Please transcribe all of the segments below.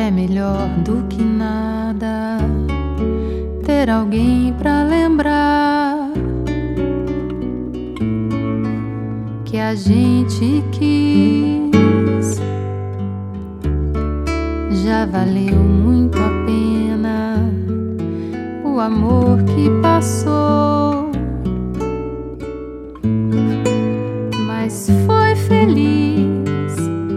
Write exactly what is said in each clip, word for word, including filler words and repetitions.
É melhor do que nada ter alguém pra lembrar que a gente quis. Já valeu muito a pena o amor que passou, mas foi feliz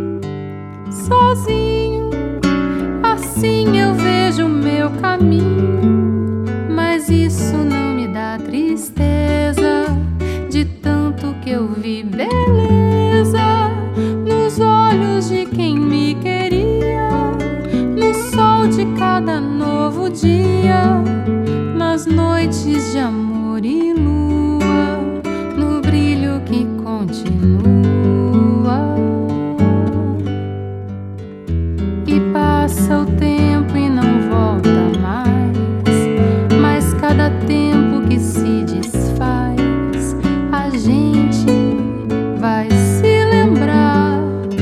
sozinho. Assim eu vejo o meu caminho, mas isso não me dá tristeza, de tanto que eu vi beleza nos olhos de quem me queria, no sol de cada novo dia, nas noites de amor e lua, no brilho que continua. E passa o tempo e não volta mais, mas cada tempo que se desfaz, a gente vai se lembrar.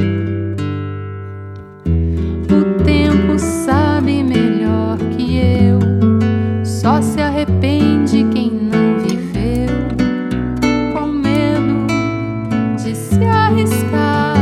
O tempo sabe melhor que eu, só se arrepende quem não viveu, com medo de se arriscar.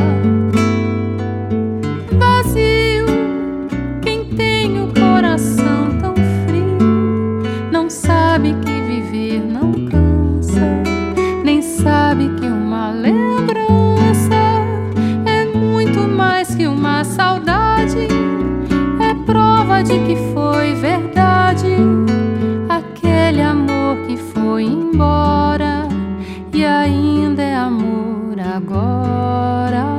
Vazio quem tem o coração tão frio, não sabe que viver não cansa, nem sabe que uma lembrança é muito mais que uma saudade, é prova de que foi verdade aquele amor que foi embora e ainda é amor agora.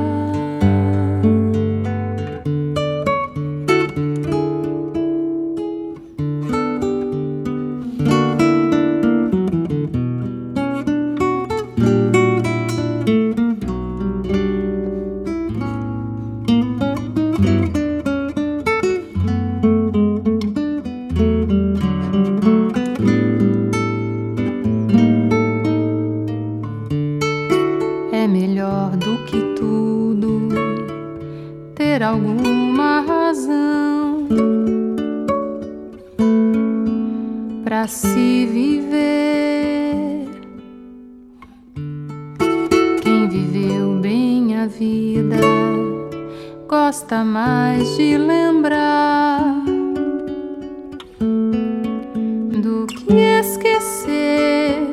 É melhor do que tudo ter alguma razão pra se viver. Quem viveu bem a vida gosta mais de lembrar do que esquecer.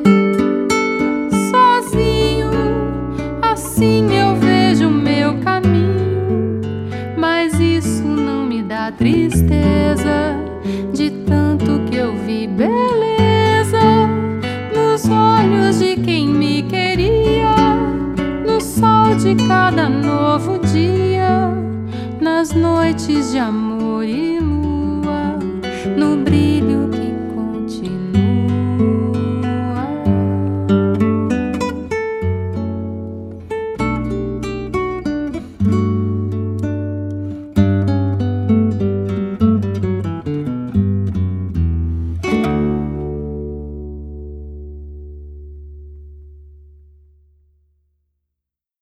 Assim eu vejo o meu caminho, mas isso não me dá tristeza, de tanto que eu vi beleza nos olhos de quem me queria, no sol de cada novo dia, nas noites de amor e lua, no brilho